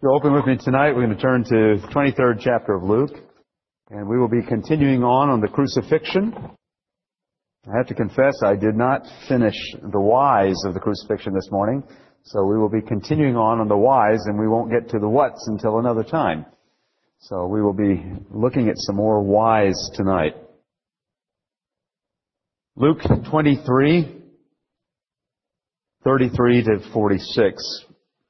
If you'll open with me tonight, we're going to turn to the 23rd chapter of Luke, and we will be continuing on the crucifixion. I have to confess, I did not finish the whys of the crucifixion this morning, so we will be continuing on the whys, and we won't get to the whats until another time. So we will be looking at some more whys tonight. Luke 23, 33 to 46.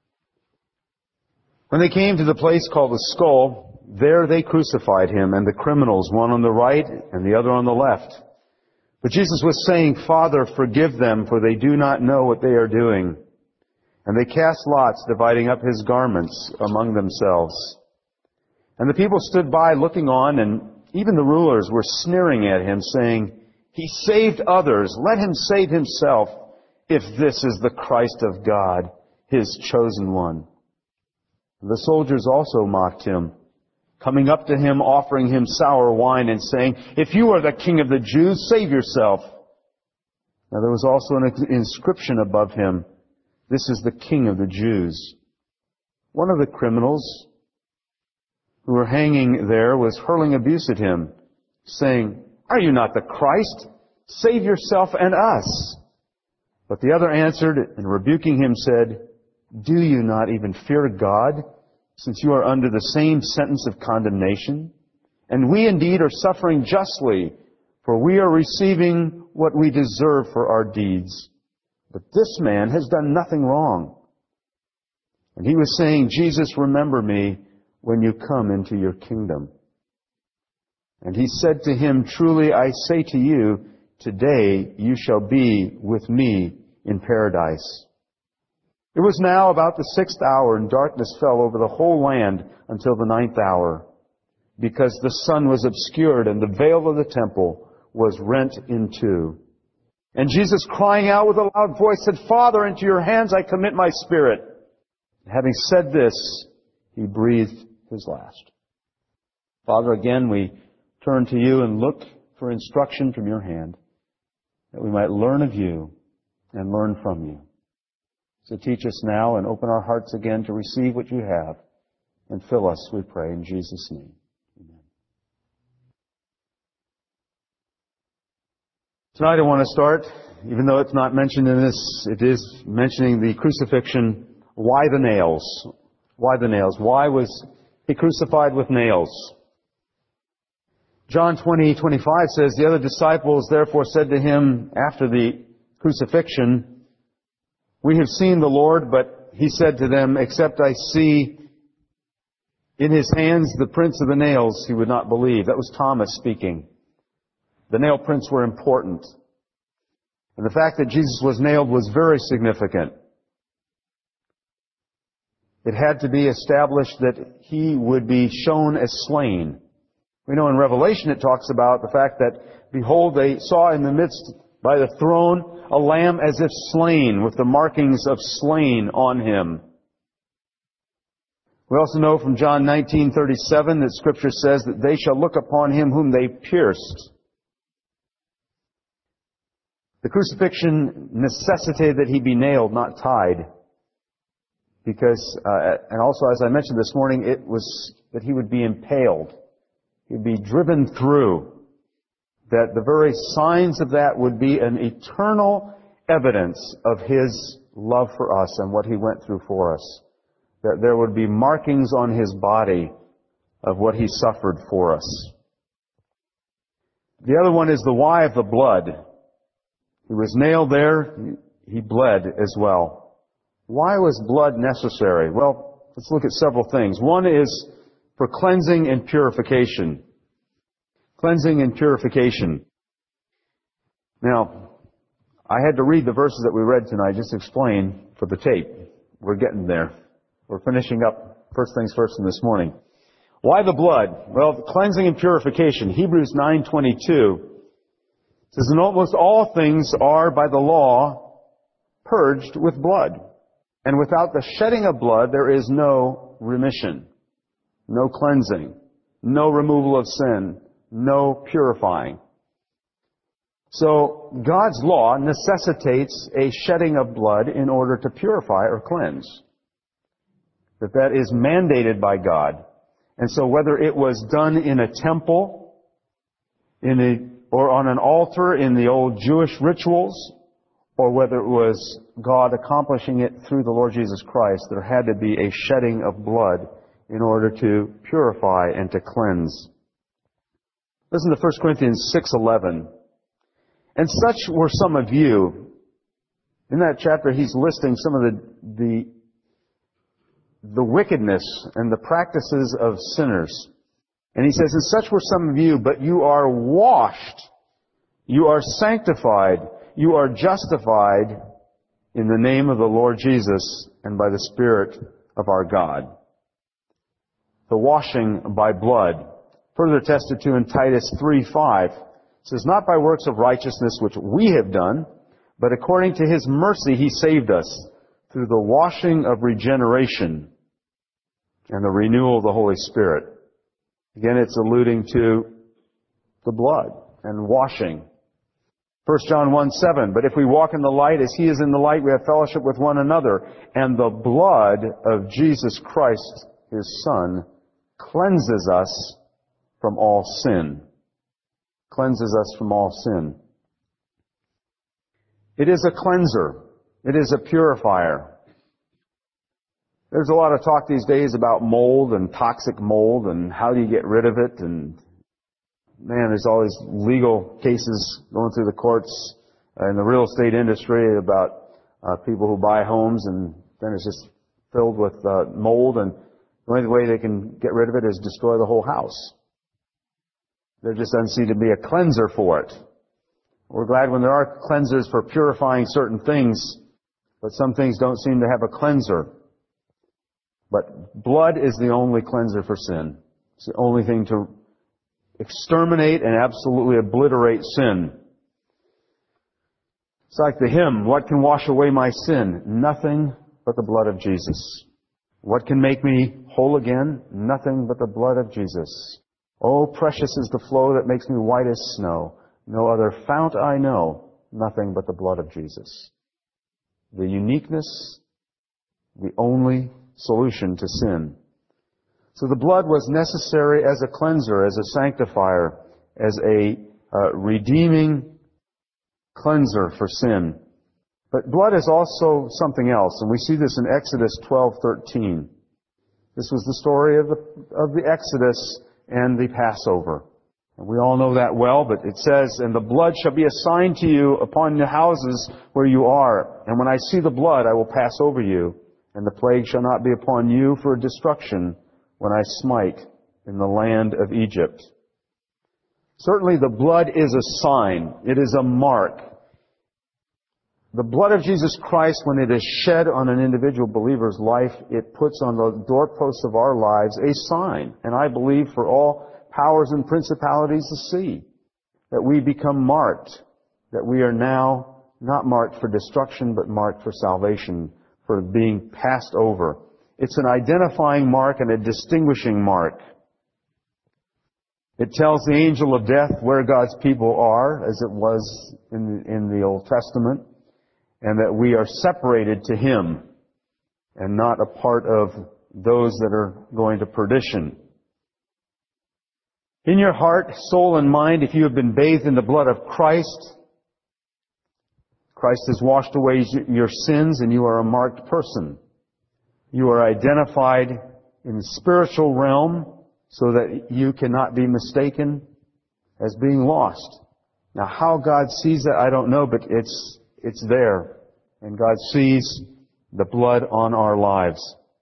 When they came to the place called the Skull, there they crucified him and the criminals, one on the right and the other on the left. But Jesus was saying, "Father, forgive them, for they do not know what they are doing." And they cast lots, dividing up his garments among themselves. And the people stood by looking on, and even the rulers were sneering at him, saying, "He saved others. Let him save himself, if this is the Christ of God, his chosen one." The soldiers also mocked him, coming up to him, offering him sour wine, and saying, "If you are the King of the Jews, save yourself." Now there was also an inscription above him, "This is the King of the Jews." One of the criminals who were hanging there was hurling abuse at him, saying, "Are you not the Christ? Save yourself and us." But the other answered, and rebuking him said, "Do you not even fear God, since you are under the same sentence of condemnation? And we indeed are suffering justly, for we are receiving what we deserve for our deeds. But this man has done nothing wrong." And he was saying, "Jesus, remember me when you come into your kingdom." And he said to him, "Truly I say to you, today you shall be with me in paradise." It was now about the 6th hour, and darkness fell over the whole land until the 9th hour, because the sun was obscured, and the veil of the temple was rent in two. And Jesus, crying out with a loud voice, said, "Father, into your hands I commit my spirit." And having said this, he breathed his last. Father, again we turn to you and look for instruction from your hand, that we might learn of you and learn from you. So teach us now and open our hearts again to receive what you have, and fill us, we pray, in Jesus' name. Amen. Tonight I want to start, even though it's not mentioned in this, it is mentioning the crucifixion. Why the nails? Why the nails? Why was he crucified with nails? John 20:25 says, "The other disciples therefore said to him after the crucifixion, 'We have seen the Lord,' but he said to them, 'Except I see in his hands the prints of the nails, he would not believe.'" That was Thomas speaking. The nail prints were important. And the fact that Jesus was nailed was very significant. It had to be established that he would be shown as slain. We know in Revelation it talks about the fact that, "Behold, they saw in the midst by the throne a lamb as if slain, with the markings of slain on him." We also know from John 19:37 that Scripture says that they shall look upon him whom they pierced. The crucifixion necessitated that he be nailed, not tied. Because, and also as I mentioned this morning, it was that he would be impaled. He would be driven through. That the very signs of that would be an eternal evidence of his love for us and what he went through for us. That there would be markings on his body of what he suffered for us. The other one is the why of the blood. He was nailed there, he bled as well. Why was blood necessary? Well, let's look at several things. One is for cleansing and purification. Cleansing and purification. Now, I had to read the verses that we read tonight just to explain for the tape. We're getting there. We're finishing up first things first in this morning. Why the blood? Well, cleansing and purification. Hebrews 9:22 says, "And almost all things are by the law purged with blood. And without the shedding of blood there is no remission, no cleansing, no removal of sin, no purifying." So God's law necessitates a shedding of blood in order to purify or cleanse. that is mandated by God. And so whether it was done in a temple, or on an altar in the old Jewish rituals, or whether it was God accomplishing it through the Lord Jesus Christ, there had to be a shedding of blood in order to purify and to cleanse. Listen to 1 Corinthians 6:11. And such were some of you. In that chapter, he's listing some of the wickedness and the practices of sinners. And he says, and such were some of you, but you are washed, you are sanctified, you are justified in the name of the Lord Jesus and by the Spirit of our God. The washing by blood, further attested to in Titus 3:5, says, not by works of righteousness which we have done, but according to His mercy He saved us through the washing of regeneration and the renewal of the Holy Spirit. Again, it's alluding to the blood and washing. 1 John 1:7, but if we walk in the light as He is in the light, we have fellowship with one another, and the blood of Jesus Christ, His Son, cleanses us from all sin. Cleanses us from all sin. It is a cleanser. It is a purifier. There's a lot of talk these days about mold and toxic mold and how do you get rid of it. And man, there's all these legal cases going through the courts in the real estate industry about people who buy homes and then it's just filled with mold, and the only way they can get rid of it is destroy the whole house. There just doesn't seem to be a cleanser for it. We're glad when there are cleansers for purifying certain things, but some things don't seem to have a cleanser. But blood is the only cleanser for sin. It's the only thing to exterminate and absolutely obliterate sin. It's like the hymn, what can wash away my sin? Nothing but the blood of Jesus. What can make me whole again? Nothing but the blood of Jesus. Oh, precious is the flow that makes me white as snow. No other fount I know, nothing but the blood of Jesus. The uniqueness, the only solution to sin. So the blood was necessary as a cleanser, as a sanctifier, as a redeeming cleanser for sin. But blood is also something else, and we see this in Exodus 12:13. This was the story of the Exodus and the Passover. And we all know that well, but it says, and the blood shall be a sign to you upon the houses where you are. And when I see the blood, I will pass over you, and the plague shall not be upon you for destruction when I smite in the land of Egypt. Certainly the blood is a sign. It is a mark. The blood of Jesus Christ, when it is shed on an individual believer's life, it puts on the doorposts of our lives a sign. And I believe for all powers and principalities to see that we become marked, that we are now not marked for destruction, but marked for salvation, for being passed over. It's an identifying mark and a distinguishing mark. It tells the angel of death where God's people are, as it was in the Old Testament, and that we are separated to Him and not a part of those that are going to perdition. In your heart, soul, and mind, if you have been bathed in the blood of Christ, Christ has washed away your sins and you are a marked person. You are identified in the spiritual realm so that you cannot be mistaken as being lost. Now, how God sees that, I don't know, but it's there. And God sees the blood on our lives.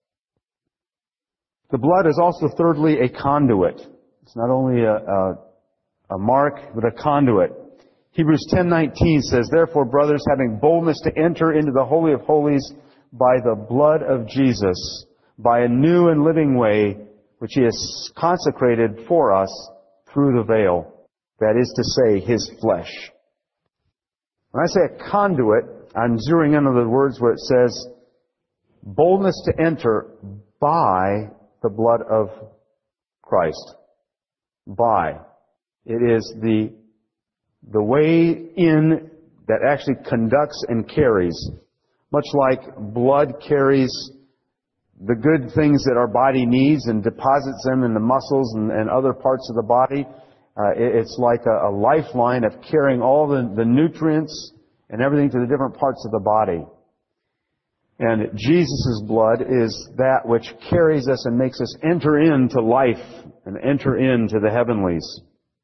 The blood is also, thirdly, a conduit. It's not only a mark, but a conduit. Hebrews 10:19 says, therefore, brothers, having boldness to enter into the Holy of Holies by the blood of Jesus, by a new and living way, which He has consecrated for us through the veil, that is to say, His flesh. When I say a conduit, I'm zeroing in on the words where it says, boldness to enter by the blood of Christ. By. It is the way in that actually conducts and carries. Much like blood carries the good things that our body needs and deposits them in the muscles and other parts of the body. It's like a lifeline of carrying all the nutrients and everything to the different parts of the body. And Jesus' blood is that which carries us and makes us enter into life and enter into the heavenlies.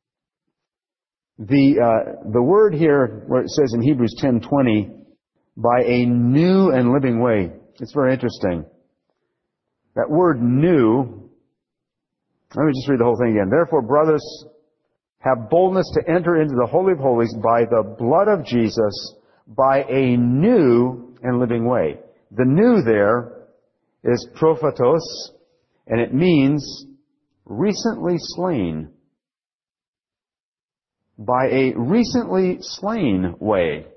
The word here, where it says in Hebrews 10:20, by a new and living way, it's very interesting. That word new, let me just read the whole thing again. Therefore, brothers, have boldness to enter into the Holy of Holies by the blood of Jesus, by a new and living way. The new there is prophetos, and it means recently slain. By a recently slain way.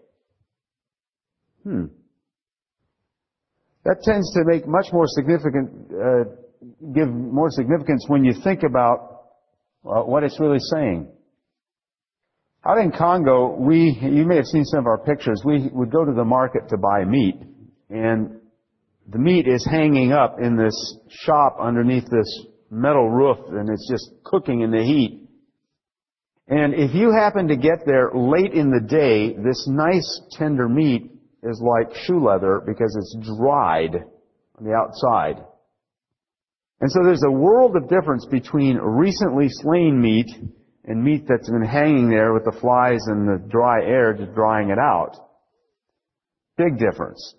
That tends to make much more significant, give more significance when you think about what it's really saying. Out in Congo, you may have seen some of our pictures, we would go to the market to buy meat, and the meat is hanging up in this shop underneath this metal roof, and it's just cooking in the heat. And if you happen to get there late in the day, this nice tender meat is like shoe leather because it's dried on the outside. And so there's a world of difference between recently slain meat and meat that's been hanging there with the flies and the dry air just drying it out. Big difference.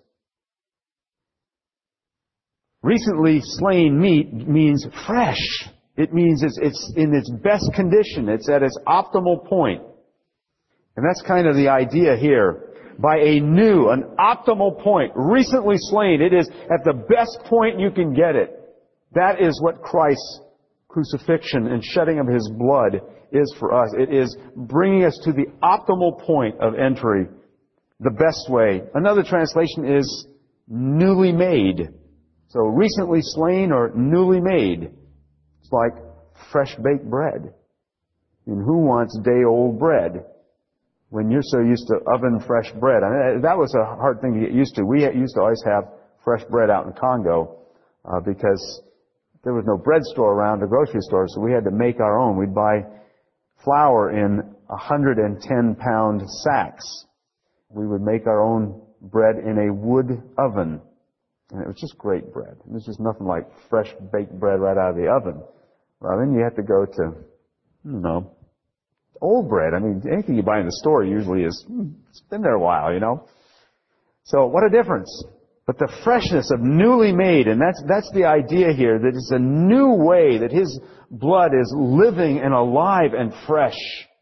Recently slain meat means fresh. It means it's in its best condition. It's at its optimal point. And that's kind of the idea here. By a new, an optimal point, recently slain. It is at the best point you can get it. That is what Christ's crucifixion and shedding of His blood is for us. It is bringing us to the optimal point of entry, the best way. Another translation is newly made. So recently slain or newly made. It's like fresh baked bread. And who wants day-old bread when you're so used to oven fresh bread? I mean, that was a hard thing to get used to. We used to always have fresh bread out in Congo because there was no bread store around, a grocery store, so we had to make our own. We'd buy flour in 110-pound sacks. We would make our own bread in a wood oven. And it was just great bread. It was just nothing like fresh baked bread right out of the oven. Well, then you have to go to, old bread. I mean, anything you buy in the store usually it's been there a while, So what a difference. But the freshness of newly made, and that's the idea here, that it's a new way, that His blood is living and alive and fresh.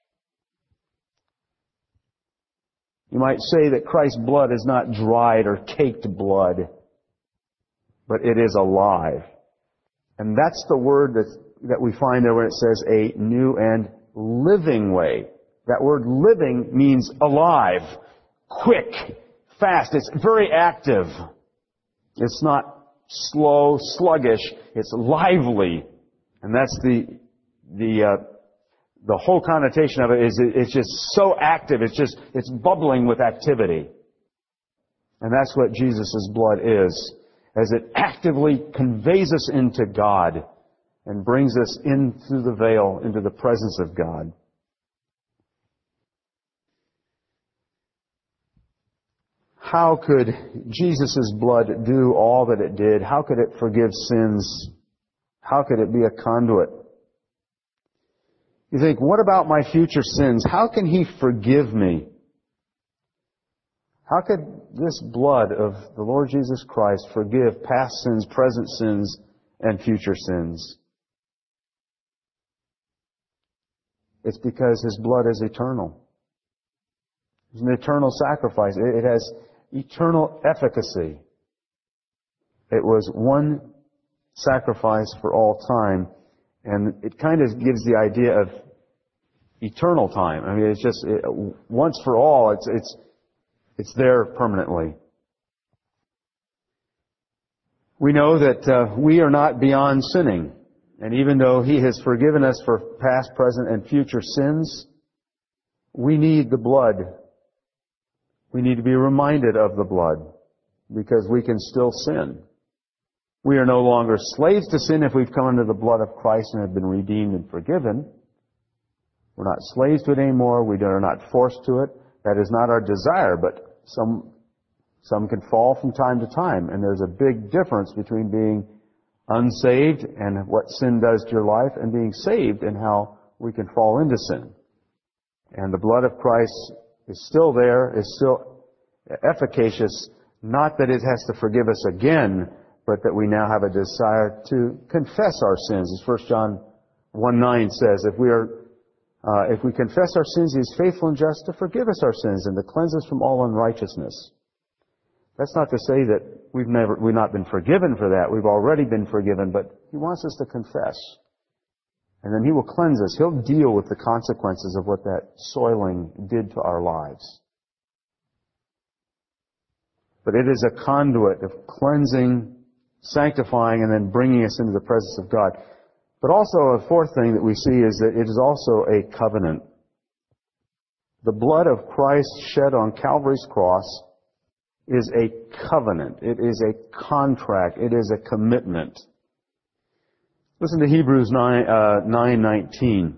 You might say that Christ's blood is not dried or caked blood, but it is alive. And that's the word that we find there when it says a new and living way. That word living means alive, quick, fast. It's very active. It's not slow, sluggish. It's lively. And that's the whole connotation of it is it's just so active. It's bubbling with activity. And that's what Jesus' blood is, as it actively conveys us into God and brings us in through the veil into the presence of God. How could Jesus' blood do all that it did? How could it forgive sins? How could it be a conduit? You think, what about my future sins? How can He forgive me? How could this blood of the Lord Jesus Christ forgive past sins, present sins, and future sins? It's because His blood is eternal. It's an eternal sacrifice. It has eternal efficacy. It was one sacrifice for all time, and it kind of gives the idea of eternal time. I mean, it's just once for all. It's there permanently. We know that we are not beyond sinning, and even though He has forgiven us for past, present, and future sins, we need the blood. We need to be reminded of the blood because we can still sin. We are no longer slaves to sin if we've come under the blood of Christ and have been redeemed and forgiven. We're not slaves to it anymore. We are not forced to it. That is not our desire, but some can fall from time to time. And there's a big difference between being unsaved and what sin does to your life and being saved and how we can fall into sin. And the blood of Christ is still there, is still efficacious, not that it has to forgive us again, but that we now have a desire to confess our sins. As 1 John 1:9 says, if we confess our sins, He is faithful and just to forgive us our sins and to cleanse us from all unrighteousness. That's not to say that we've not been forgiven for that. We've already been forgiven, but He wants us to confess. And then He will cleanse us. He'll deal with the consequences of what that soiling did to our lives. But it is a conduit of cleansing, sanctifying, and then bringing us into the presence of God. But also a fourth thing that we see is that it is also a covenant. The blood of Christ shed on Calvary's cross is a covenant. It is a contract. It is a commitment. Listen to Hebrews 9:19.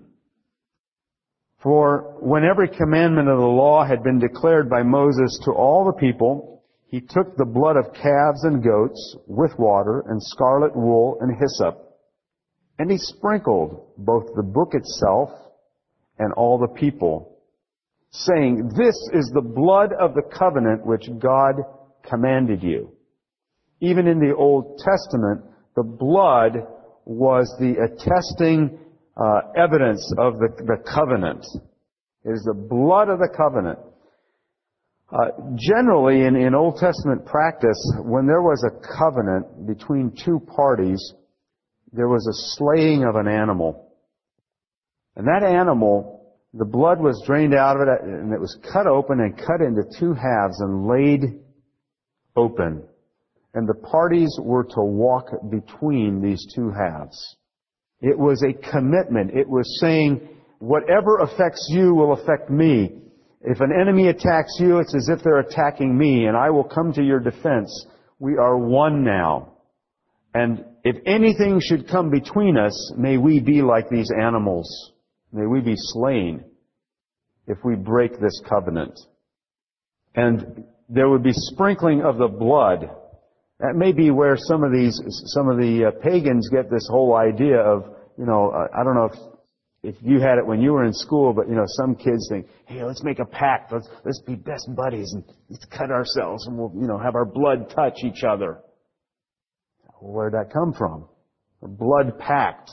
For when every commandment of the law had been declared by Moses to all the people, he took the blood of calves and goats with water and scarlet wool and hyssop, and he sprinkled both the book itself and all the people, saying, "This is the blood of the covenant which God commanded you." Even in the Old Testament, the blood was the attesting evidence of the covenant. It is the blood of the covenant. Generally, in Old Testament practice, when there was a covenant between two parties, there was a slaying of an animal. And that animal, the blood was drained out of it, and it was cut open and cut into two halves and laid open. And the parties were to walk between these two halves. It was a commitment. It was saying, whatever affects you will affect me. If an enemy attacks you, it's as if they're attacking me, and I will come to your defense. We are one now. And if anything should come between us, may we be like these animals. May we be slain if we break this covenant. And there would be sprinkling of the blood. That may be where some of the pagans get this whole idea of, I don't know if you had it when you were in school, but some kids think, hey, let's make a pact. Let's be best buddies and let's cut ourselves and we'll, have our blood touch each other. Where'd that come from? A blood pact.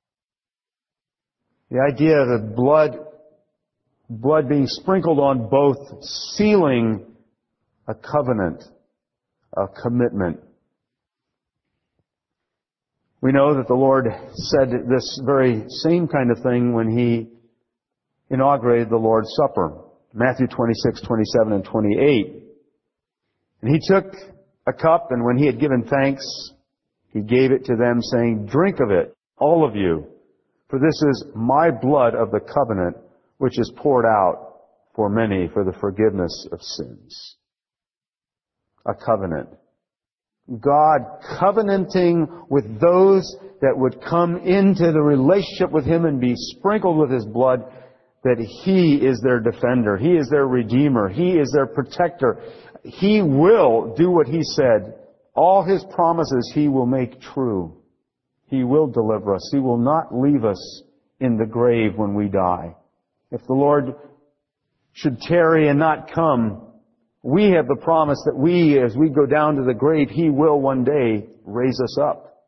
The idea of the blood being sprinkled on both, sealing a covenant, a commitment. We know that the Lord said this very same kind of thing when He inaugurated the Lord's Supper. Matthew 26, 27, and 28. And He took a cup, and when He had given thanks, He gave it to them, saying, "Drink of it, all of you, for this is my blood of the covenant, which is poured out for many for the forgiveness of sins." A covenant. God covenanting with those that would come into the relationship with Him and be sprinkled with His blood, that He is their defender. He is their redeemer. He is their protector. He will do what He said. All His promises He will make true. He will deliver us. He will not leave us in the grave when we die. If the Lord should tarry and not come, we have the promise that as we go down to the grave, He will one day raise us up.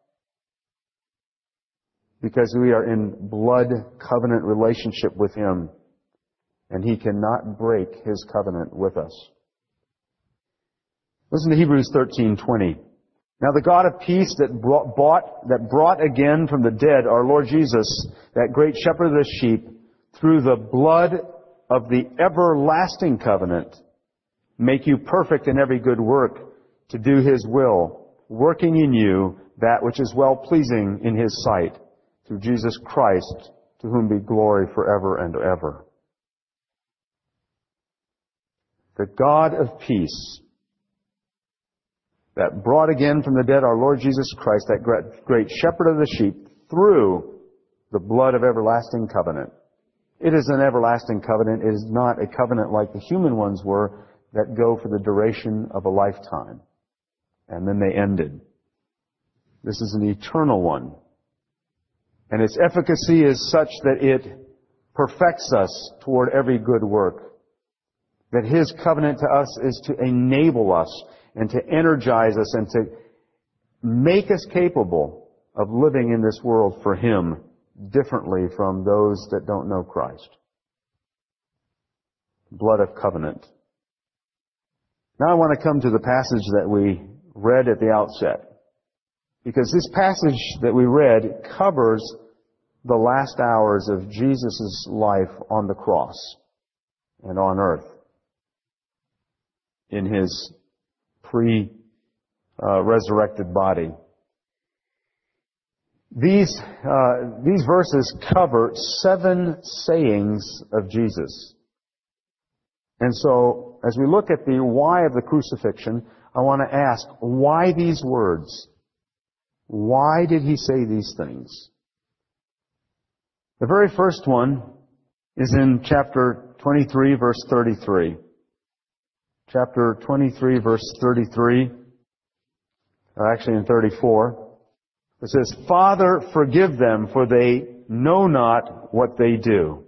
Because we are in blood covenant relationship with Him. And He cannot break His covenant with us. Listen to Hebrews 13:20. Now the God of peace that brought again from the dead our Lord Jesus, that great shepherd of the sheep, through the blood of the everlasting covenant, make you perfect in every good work to do His will, working in you that which is well-pleasing in His sight, through Jesus Christ, to whom be glory forever and ever. The God of peace, that brought again from the dead our Lord Jesus Christ, that great shepherd of the sheep, through the blood of everlasting covenant. It is an everlasting covenant. It is not a covenant like the human ones were that go for the duration of a lifetime. And then they ended. This is an eternal one. And its efficacy is such that it perfects us toward every good work. That His covenant to us is to enable us and to energize us and to make us capable of living in this world for Him differently from those that don't know Christ. Blood of covenant. Now I want to come to the passage that we read at the outset. Because this passage that we read covers the last hours of Jesus' life on the cross and on earth in His pre-resurrected body. These verses cover 7 sayings of Jesus. And so, as we look at the why of the crucifixion, I want to ask, why these words? Why did He say these things? The very first one is in chapter 23, verse 33. Chapter 23, verse 33, actually in 34. It says, Father, forgive them, for they know not what they do.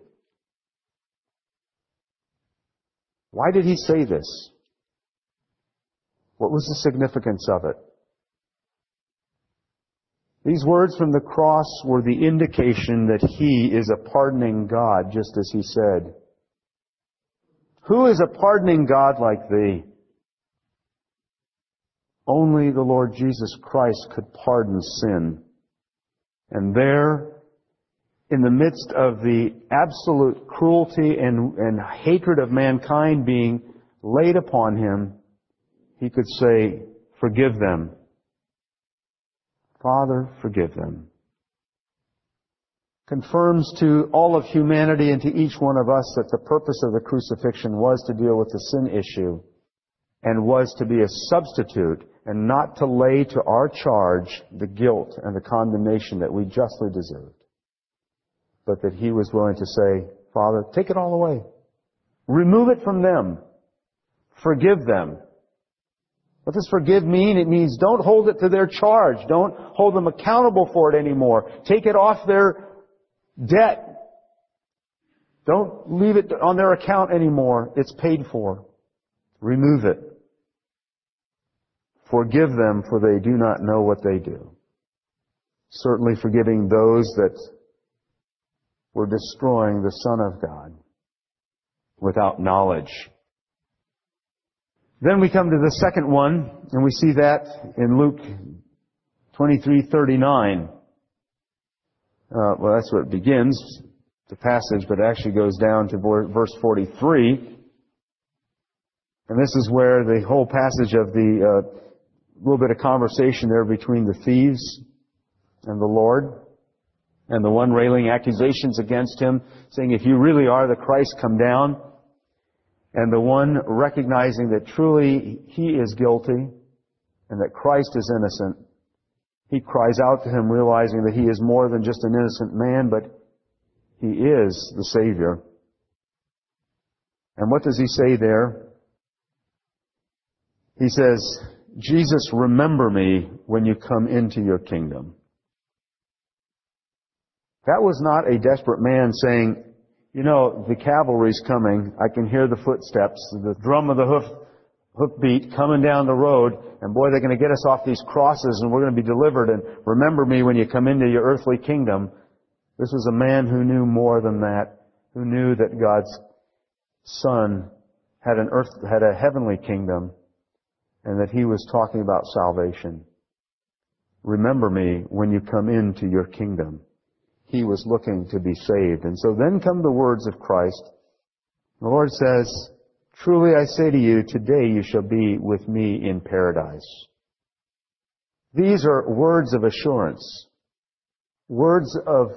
Why did He say this? What was the significance of it? These words from the cross were the indication that He is a pardoning God, just as He said. Who is a pardoning God like Thee? Only the Lord Jesus Christ could pardon sin. And there, in the midst of the absolute cruelty and hatred of mankind being laid upon Him, He could say, forgive them. Father, forgive them. Confirms to all of humanity and to each one of us that the purpose of the crucifixion was to deal with the sin issue and was to be a substitute and not to lay to our charge the guilt and the condemnation that we justly deserved. But that He was willing to say, Father, take it all away. Remove it from them. Forgive them. What does forgive mean? It means don't hold it to their charge. Don't hold them accountable for it anymore. Take it off their debt. Don't leave it on their account anymore. It's paid for. Remove it. Forgive them, for they do not know what they do. Certainly forgiving those that were destroying the Son of God without knowledge. Then we come to the second one, and we see that in Luke 23:39. Well, that's where it begins, the passage, but it actually goes down to verse 43. And this is where the whole passage of the little bit of conversation there between the thieves and the Lord, and the one railing accusations against Him, saying, if you really are the Christ, come down. And the one recognizing that truly he is guilty and that Christ is innocent. He cries out to Him, realizing that He is more than just an innocent man, but He is the Savior. And what does He say there? He says, Jesus, remember me when you come into your kingdom. That was not a desperate man saying, you know, the cavalry's coming. I can hear the footsteps, the drum of the hoof beat coming down the road. And boy, they're going to get us off these crosses and we're going to be delivered. And remember me when you come into your earthly kingdom. This was a man who knew more than that, who knew that God's Son had a heavenly kingdom and that He was talking about salvation. Remember me when you come into your kingdom. He was looking to be saved. And so then come the words of Christ. The Lord says, truly I say to you, today you shall be with me in paradise. These are words of assurance. Words of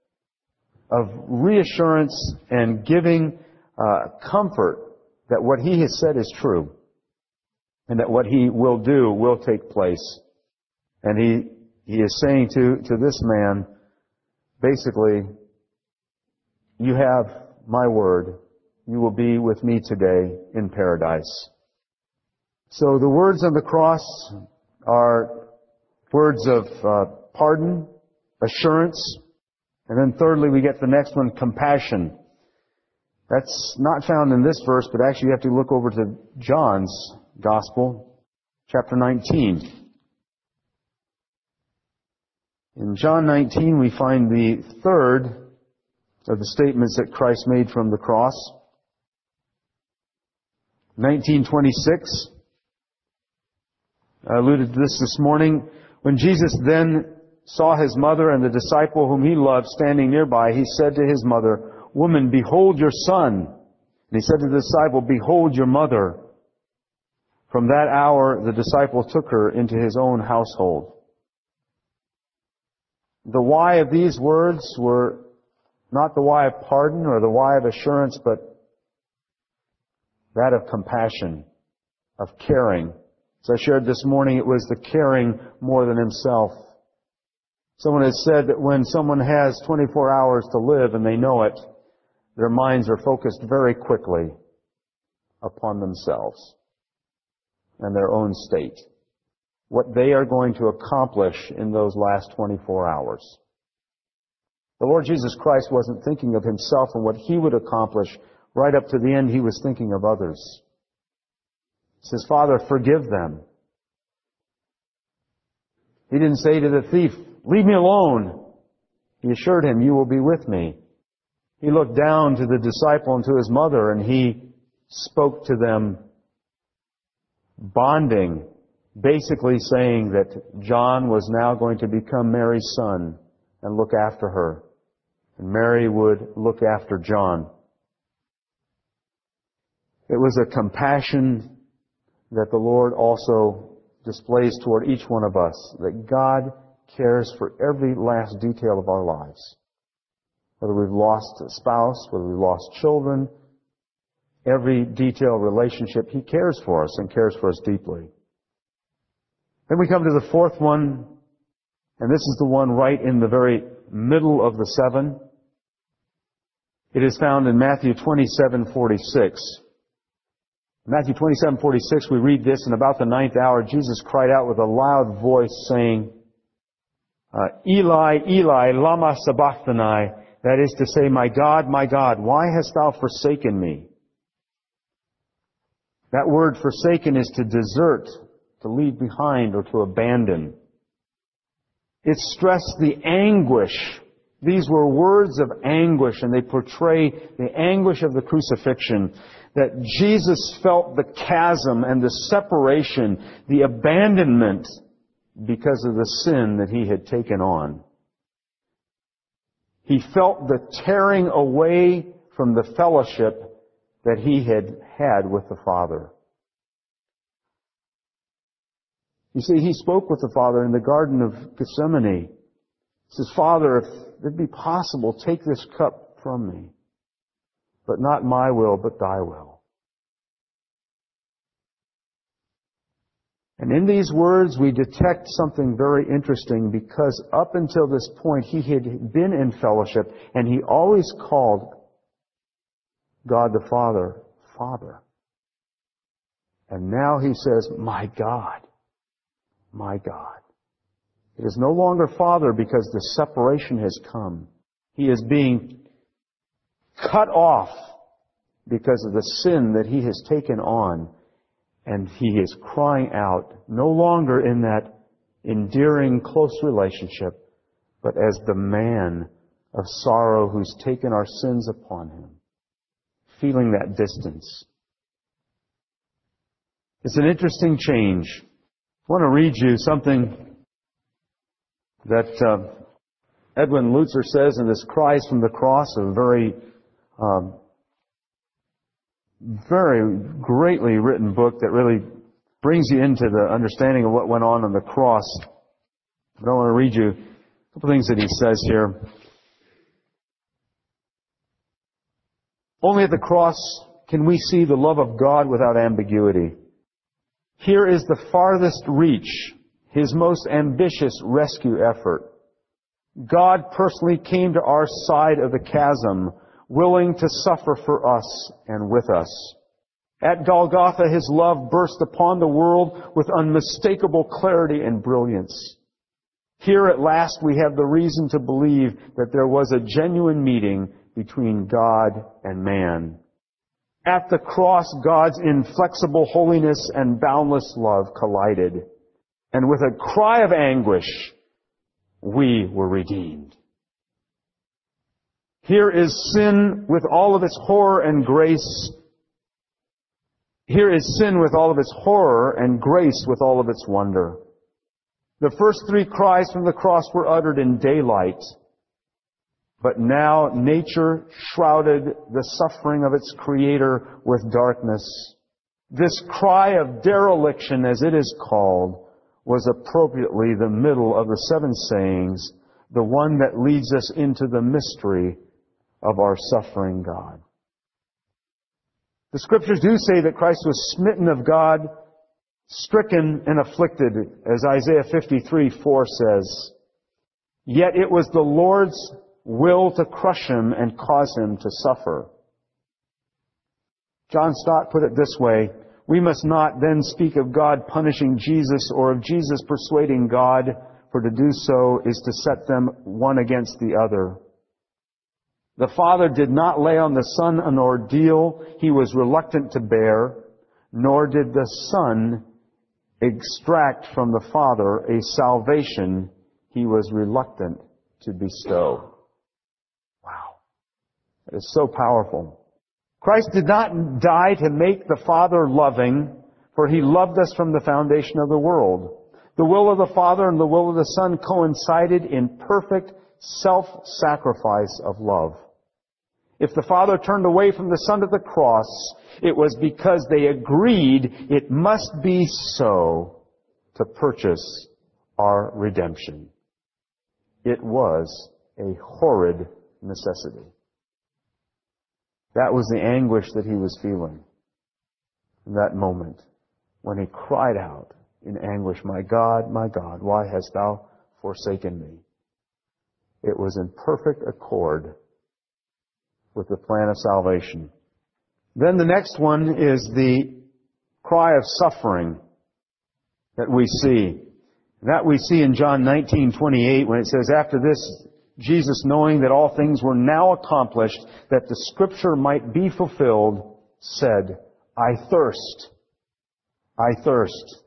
reassurance and giving comfort that what He has said is true. and that what He will do will take place. And He is saying to this man, basically, you have my word. You will be with me today in paradise. So the words on the cross are words of pardon, assurance, and then thirdly we get the next one, compassion. That's not found in this verse, but actually you have to look over to John's Gospel, chapter 19. In John 19 we find the third of the statements that Christ made from the cross. 19:26. I alluded to this morning. When Jesus then saw His mother and the disciple whom He loved standing nearby, He said to His mother, "Woman, behold your son." And He said to the disciple, "Behold your mother." From that hour, the disciple took her into his own household. The why of these words were not the why of pardon or the why of assurance, but that of compassion, of caring. As I shared this morning, it was the caring more than himself. Someone has said that when someone has 24 hours to live and they know it, their minds are focused very quickly upon themselves and their own state. What they are going to accomplish in those last 24 hours. The Lord Jesus Christ wasn't thinking of Himself and what He would accomplish. Right up to the end, He was thinking of others. He says, "Father, forgive them." He didn't say to the thief, "Leave me alone." He assured him, "You will be with me." He looked down to the disciple and to his mother, and He spoke to them, bonding, basically saying that John was now going to become Mary's son and look after her. And Mary would look after John. It was a compassion that the Lord also displays toward each one of us, that God cares for every last detail of our lives. Whether we've lost a spouse, whether we've lost children, every detail relationship, He cares for us and cares for us deeply. Then we come to the fourth one, and this is the one right in the very middle of the seven. It is found in Matthew 27:46. Matthew 27:46, we read this, "In about the ninth hour, Jesus cried out with a loud voice, saying, Eli, Eli, lama sabachthani," that is to say, my God, why hast Thou forsaken me?" That word forsaken is to desert, to leave behind, or to abandon. It stressed the anguish. These were words of anguish, and they portray the anguish of the crucifixion, that Jesus felt the chasm and the separation, the abandonment because of the sin that He had taken on. He felt the tearing away from the fellowship that He had had with the Father. You see, He spoke with the Father in the Garden of Gethsemane. He says, "Father, if it be possible, take this cup from me. But not my will, but Thy will." And in these words we detect something very interesting, because up until this point He had been in fellowship and He always called God the Father, Father. And now He says, "My God, my God." It is no longer Father because the separation has come. He is being cut off because of the sin that He has taken on. And He is crying out, no longer in that endearing, close relationship, but as the man of sorrow who's taken our sins upon Him, feeling that distance. It's an interesting change. I want to read you something that Edwin Lutzer says in this Cries from the Cross, a very greatly written book that really brings you into the understanding of what went on the cross. But I want to read you a couple things that he says here. Only at the cross can we see the love of God without ambiguity. Here is the farthest reach, His most ambitious rescue effort. God personally came to our side of the chasm, willing to suffer for us and with us. At Golgotha, His love burst upon the world with unmistakable clarity and brilliance. Here at last we have the reason to believe that there was a genuine meeting between God and man. At the cross, God's inflexible holiness and boundless love collided. And with a cry of anguish, we were redeemed. Here is sin with all of its horror and grace. Here is sin with all of its horror and grace with all of its wonder. The first three cries from the cross were uttered in daylight. But now nature shrouded the suffering of its Creator with darkness. This cry of dereliction, as it is called, was appropriately the middle of the seven sayings, the one that leads us into the mystery of our suffering God. The Scriptures do say that Christ was smitten of God, stricken and afflicted, as Isaiah 53:4 says. Yet it was the Lord's will to crush Him and cause Him to suffer. John Stott put it this way: we must not then speak of God punishing Jesus or of Jesus persuading God, for to do so is to set them one against the other. The Father did not lay on the Son an ordeal He was reluctant to bear, nor did the Son extract from the Father a salvation He was reluctant to bestow. Wow. That is so powerful. Christ did not die to make the Father loving, for He loved us from the foundation of the world. The will of the Father and the will of the Son coincided in perfect self-sacrifice of love. If the Father turned away from the Son at the cross, it was because they agreed it must be so to purchase our redemption. It was a horrid necessity. That was the anguish that He was feeling in that moment when He cried out in anguish, my God, why hast Thou forsaken me?" It was in perfect accord with the plan of salvation. Then the next one is the cry of suffering that we see. That we see in John 19:28 when it says, "After this, Jesus, knowing that all things were now accomplished, that the Scripture might be fulfilled, said, I thirst. I thirst."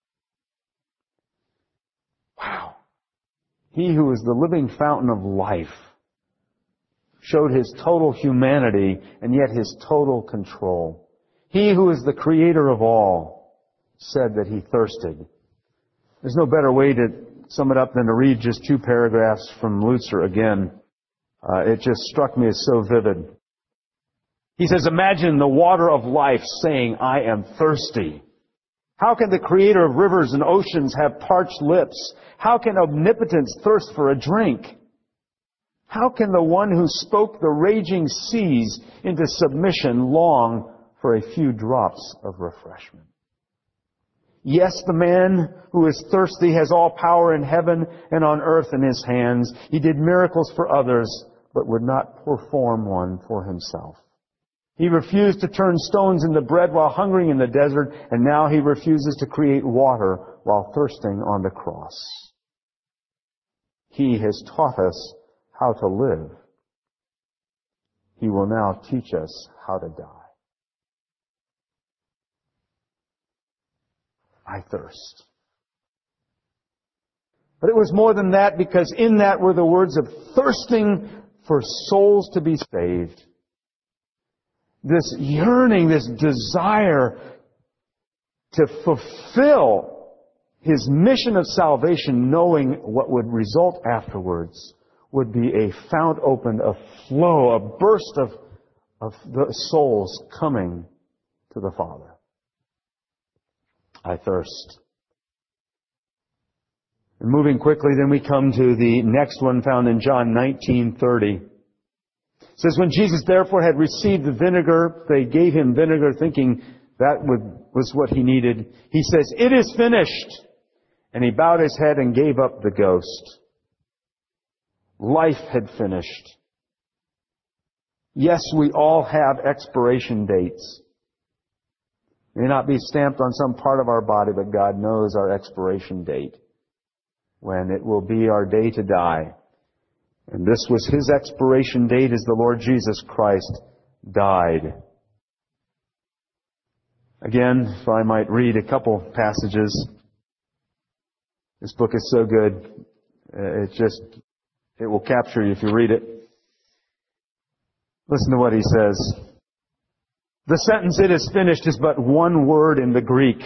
Wow. He who is the living fountain of life showed His total humanity and yet His total control. He who is the Creator of all said that He thirsted. There's no better way to sum it up than to read just two paragraphs from Lutzer again. It just struck me as so vivid. He says, "Imagine the water of life saying, I am thirsty. How can the Creator of rivers and oceans have parched lips? How can omnipotence thirst for a drink? How can the one who spoke the raging seas into submission long for a few drops of refreshment? Yes, the man who is thirsty has all power in heaven and on earth in his hands. He did miracles for others, but would not perform one for himself. He refused to turn stones into bread while hungering in the desert, and now He refuses to create water while thirsting on the cross. He has taught us how to live. He will now teach us how to die. I thirst. But it was more than that, because in that were the words of thirsting for souls to be saved. This yearning, this desire to fulfill His mission of salvation, knowing what would result afterwards would be a fount opened, a flow, a burst of the souls coming to the Father. I thirst. And moving quickly, then we come to the next one found in John 19:30. It says, "When Jesus therefore had received the vinegar, they gave Him vinegar, thinking was what he needed. He says, "It is finished." And he bowed his head and gave up the ghost. Life had finished. Yes, we all have expiration dates. It may not be stamped on some part of our body, but God knows our expiration date, when it will be our day to die. And this was His expiration date as the Lord Jesus Christ died. Again, if I might read a couple passages. This book is so good. It will capture you if you read it. Listen to what he says. The sentence, "It is finished," is but one word in the Greek.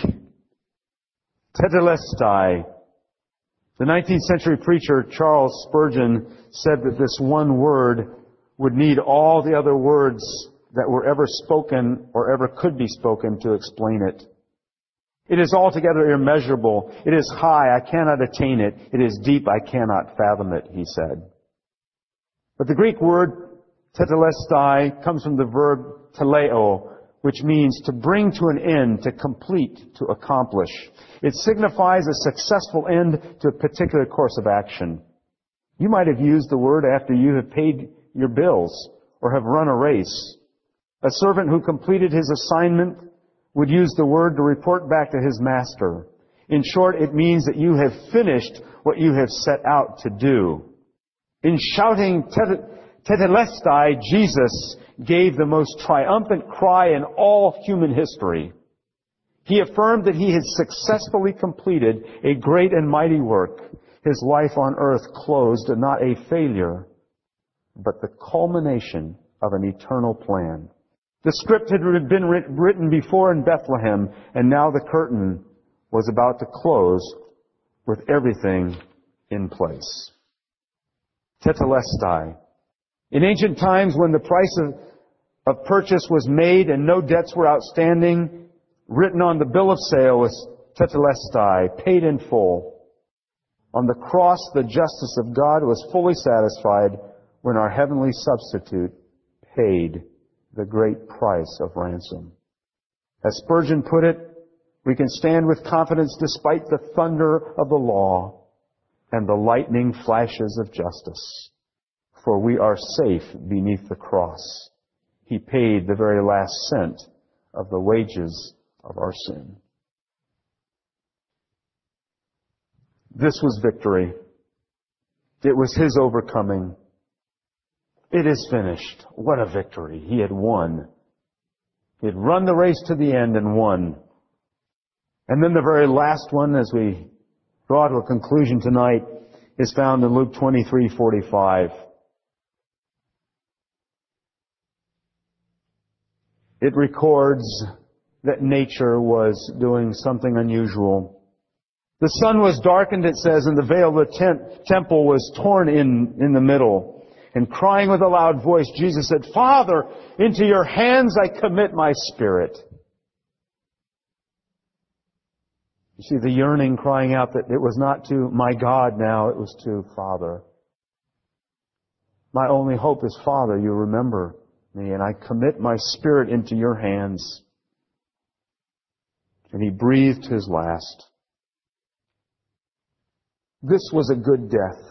Tetelestai. The 19th century preacher Charles Spurgeon said that this one word would need all the other words that were ever spoken or ever could be spoken to explain it. It is altogether immeasurable. It is high, I cannot attain it. It is deep, I cannot fathom it, he said. But the Greek word tetelestai comes from the verb teleo, which means to bring to an end, to complete, to accomplish. It signifies a successful end to a particular course of action. You might have used the word after you have paid your bills or have run a race. A servant who completed his assignment would use the word to report back to his master. In short, it means that you have finished what you have set out to do. In shouting tetelestai, Jesus gave the most triumphant cry in all human history. He affirmed that He had successfully completed a great and mighty work. His life on earth closed not a failure, but the culmination of an eternal plan. The script had been written before in Bethlehem, and now the curtain was about to close with everything in place. Tetelestai. In ancient times, when the price of purchase was made and no debts were outstanding, written on the bill of sale was tetelestai, paid in full. On the cross, the justice of God was fully satisfied when our heavenly substitute paid the great price of ransom. As Spurgeon put it, we can stand with confidence despite the thunder of the law and the lightning flashes of justice, for we are safe beneath the cross. He paid the very last cent of the wages of our sin. This was victory. It was His overcoming. It is finished. What a victory. He had won. He had run the race to the end and won. And then the very last one, as we draw to a conclusion tonight, is found in Luke 23:45. It records that nature was doing something unusual. The sun was darkened, it says, and the veil of the temple was torn in the middle. And crying with a loud voice, Jesus said, "Father, into your hands I commit my spirit." You see the yearning crying out that it was not to my God now, it was to Father. My only hope is, Father, you remember me, and I commit my spirit into your hands. And He breathed His last. This was a good death.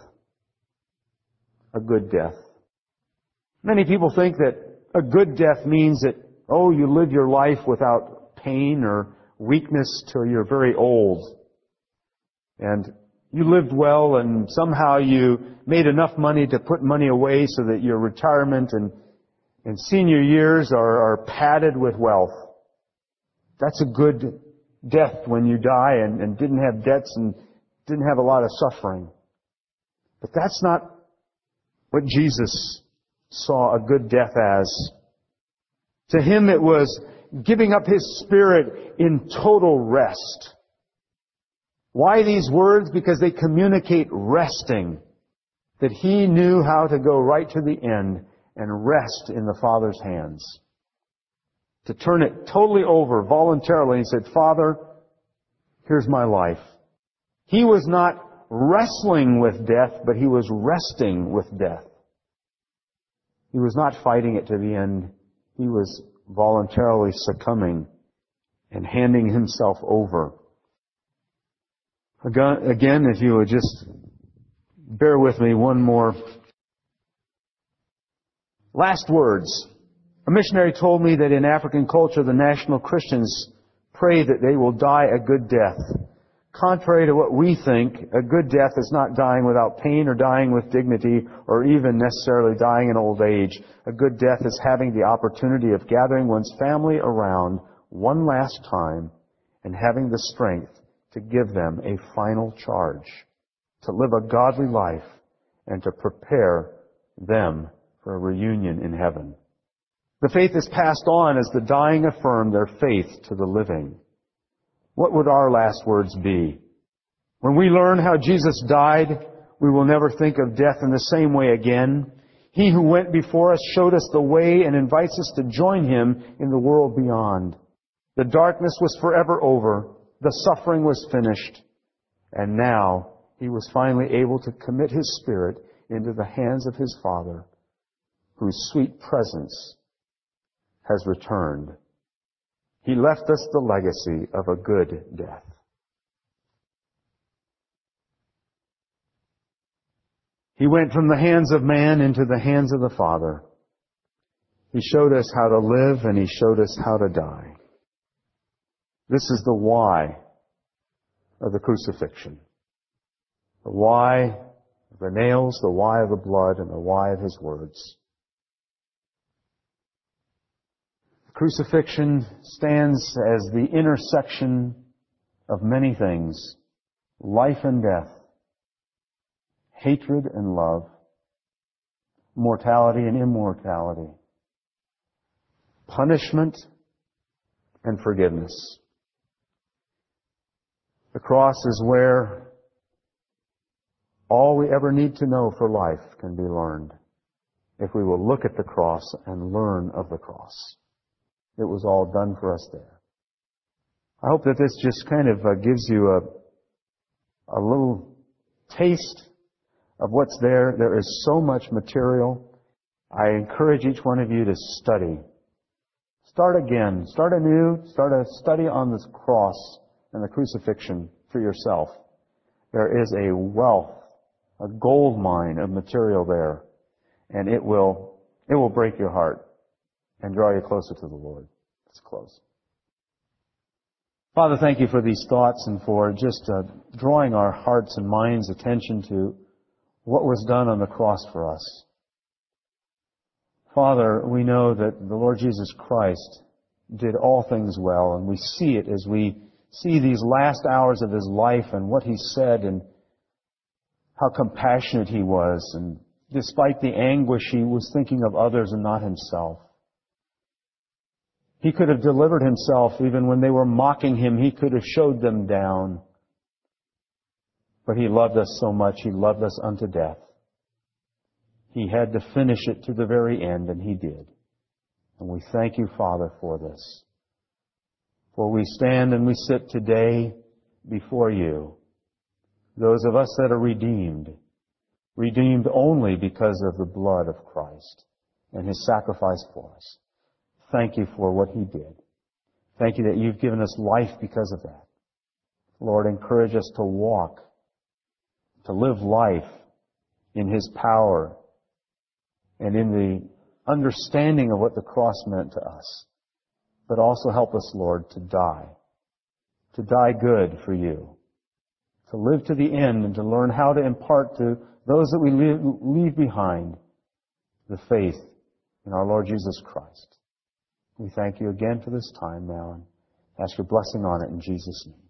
A good death. Many people think that a good death means that, you live your life without pain or weakness till you're very old. And you lived well and somehow you made enough money to put money away so that your retirement and senior years are padded with wealth. That's a good death when you die and didn't have debts and didn't have a lot of suffering. But that's not what Jesus saw a good death as. To Him it was giving up His spirit in total rest. Why these words? Because they communicate resting. That He knew how to go right to the end and rest in the Father's hands. To turn it totally over voluntarily and said, "Father, here's my life." He was not wrestling with death, but He was resting with death. He was not fighting it to the end. He was voluntarily succumbing and handing himself over. Again, if you would just bear with me one more. Last words. A missionary told me that in African culture, the national Christians pray that they will die a good death. Contrary to what we think, a good death is not dying without pain or dying with dignity or even necessarily dying in old age. A good death is having the opportunity of gathering one's family around one last time and having the strength to give them a final charge, to live a godly life, and to prepare them for a reunion in heaven. The faith is passed on as the dying affirm their faith to the living. What would our last words be? When we learn how Jesus died, we will never think of death in the same way again. He who went before us showed us the way and invites us to join Him in the world beyond. The darkness was forever over. The suffering was finished. And now He was finally able to commit His Spirit into the hands of His Father, whose sweet presence has returned. He left us the legacy of a good death. He went from the hands of man into the hands of the Father. He showed us how to live and He showed us how to die. This is the why of the crucifixion. The why of the nails, the why of the blood, and the why of His words. Crucifixion stands as the intersection of many things: life and death, hatred and love, mortality and immortality, punishment and forgiveness. The cross is where all we ever need to know for life can be learned, if we will look at the cross and learn of the cross. It was all done for us there. I hope that this just kind of gives you a little taste of what's there. There is so much material. I encourage each one of you to study. Start again. Start anew. Start a study on this cross and the crucifixion for yourself. There is a wealth, a gold mine of material there, and it will break your heart and draw you closer to the Lord. Let's close. Father, thank You for these thoughts and for just drawing our hearts and minds' attention to what was done on the cross for us. Father, we know that the Lord Jesus Christ did all things well, and we see it as we see these last hours of His life and what He said and how compassionate He was, and despite the anguish, He was thinking of others and not Himself. He could have delivered Himself even when they were mocking Him. He could have showed them down. But He loved us so much, He loved us unto death. He had to finish it to the very end, and He did. And we thank You, Father, for this. For we stand and we sit today before You, those of us that are redeemed only because of the blood of Christ and His sacrifice for us. Thank You for what He did. Thank You that You've given us life because of that. Lord, encourage us to walk, to live life in His power and in the understanding of what the cross meant to us. But also help us, Lord, to die good for You, to live to the end and to learn how to impart to those that we leave behind the faith in our Lord Jesus Christ. We thank You again for this time now and ask Your blessing on it in Jesus' name.